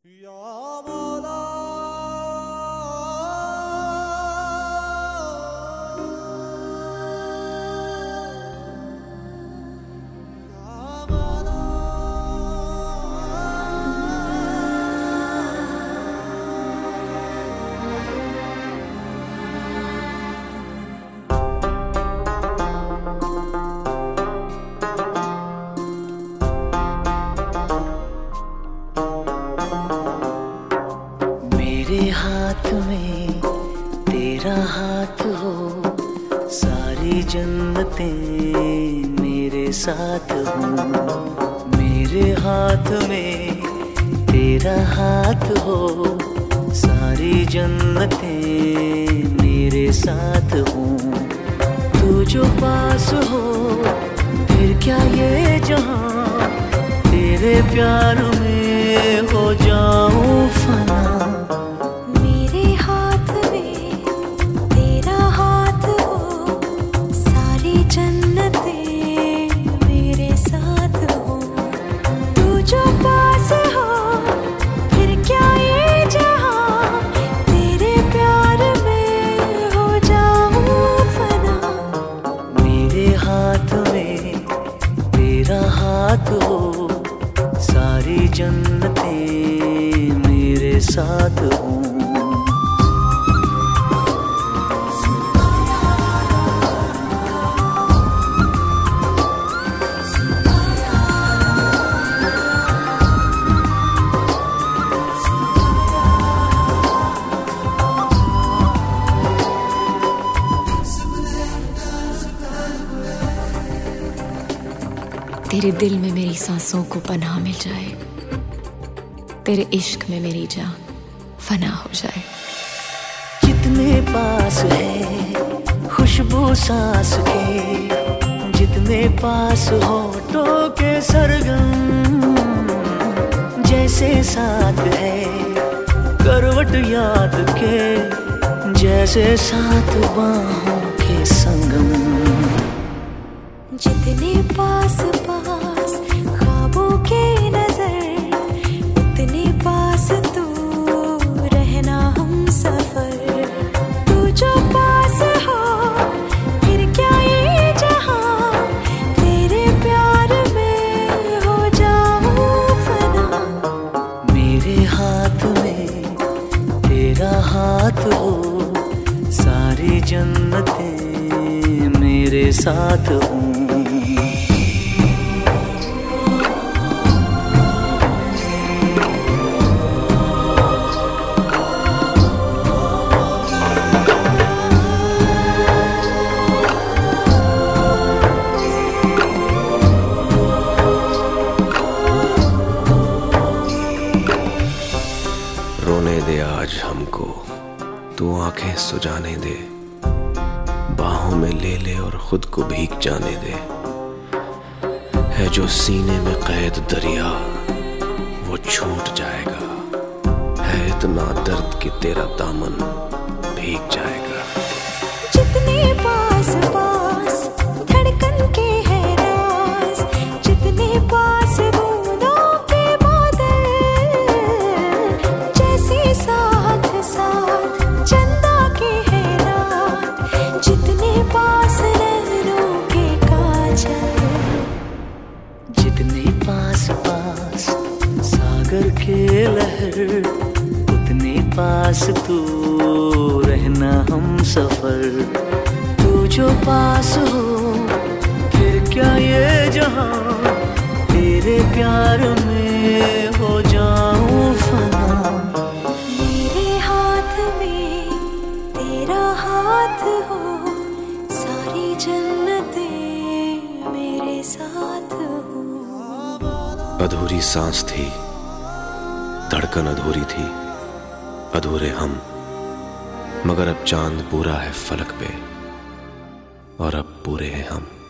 मेरे हाथ में तेरा हाथ हो, सारी जन्नतें मेरे साथ हो। मेरे हाथ में तेरा हाथ हो, सारी जन्नतें मेरे साथ हो। तू जो पास हो फिर क्या ये जहां, तेरे प्यार में हो जाऊं फना। हाथ हो, सारी जन्नतें मेरे साथ हो। तेरे दिल में मेरी सांसों को पनाह मिल जाए, तेरे इश्क में मेरी जान फना हो जाए। जितने पास है खुशबू सांस के, जितने पास होठों के सरगम, जैसे साथ है करवट याद के, जैसे साथ बाहों के संगम। जितने पास पास ख्वाबों के नजर, उतने पास तू रहना हम सफर। तू जो पास हो फिर क्या ये जहां, तेरे प्यार में हो जाऊं फना। मेरे हाथ में तेरा हाथ हो, सारी जन्नतें मेरे साथ हो। रोने दे आज हमको, तू आंखें सुजाने दे, बाहों में ले ले और खुद को भीग जाने दे। है जो सीने में कैद दरिया वो छूट जाएगा, है इतना दर्द कि तेरा दामन भीग जाएगा। जितने पास पास धड़कन के है राज, जितने पास बूंदों के बादल, जैसे साथ साथ चंदा के है रात, जितने पास नैनों के काजल। जितने पास पास सागर के लहर, उतने पास तू रहना हम सफर। तू जो पास हो फिर क्या ये जहां, तेरे प्यार में हो जाऊं फना। मेरे हाथ में तेरा हाथ हो, सारी जन्नतें मेरे साथ हो। अधूरी सांस थी, धड़कन अधूरी थी, अधूरे हम, मगर अब चांद पूरा है फलक पे और अब पूरे हैं हम।